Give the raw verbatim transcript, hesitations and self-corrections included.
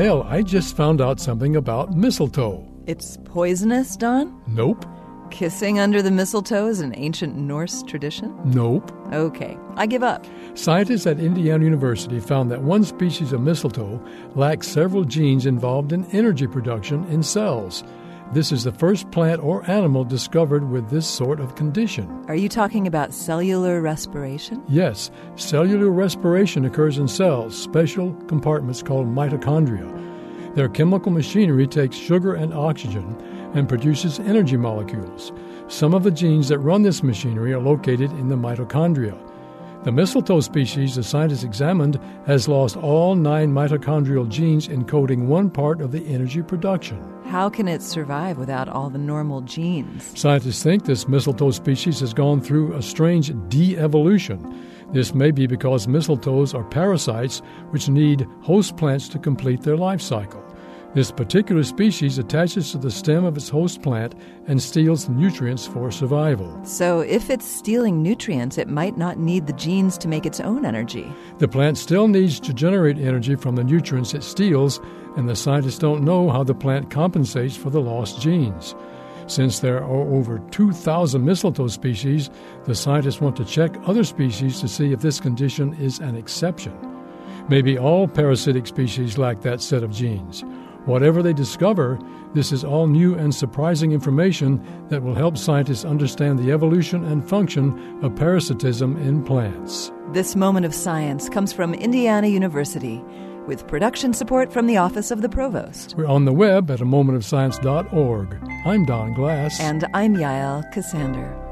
Yael, I just found out something about mistletoe. It's poisonous, Don? Nope. Kissing under the mistletoe is an ancient Norse tradition? Nope. Okay, I give up. Scientists at Indiana University found that one species of mistletoe lacks several genes involved in energy production in cells. This is the first plant or animal discovered with this sort of condition. Are you talking about cellular respiration? Yes, cellular respiration occurs in cells, special compartments called mitochondria. Their chemical machinery takes sugar and oxygen and produces energy molecules. Some of the genes that run this machinery are located in the mitochondria. The mistletoe species the scientists examined has lost all nine mitochondrial genes encoding one part of the energy production. How can it survive without all the normal genes? Scientists think this mistletoe species has gone through a strange de-evolution. This may be because mistletoes are parasites which need host plants to complete their life cycle. This particular species attaches to the stem of its host plant and steals nutrients for survival. So if it's stealing nutrients, it might not need the genes to make its own energy. The plant still needs to generate energy from the nutrients it steals, and the scientists don't know how the plant compensates for the lost genes. Since there are over two thousand mistletoe species, the scientists want to check other species to see if this condition is an exception. Maybe all parasitic species lack that set of genes. Whatever they discover, this is all new and surprising information that will help scientists understand the evolution and function of parasitism in plants. This Moment of Science comes from Indiana University, with production support from the Office of the Provost. We're on the web at a moment of science dot org. I'm Don Glass. And I'm Yael Cassander.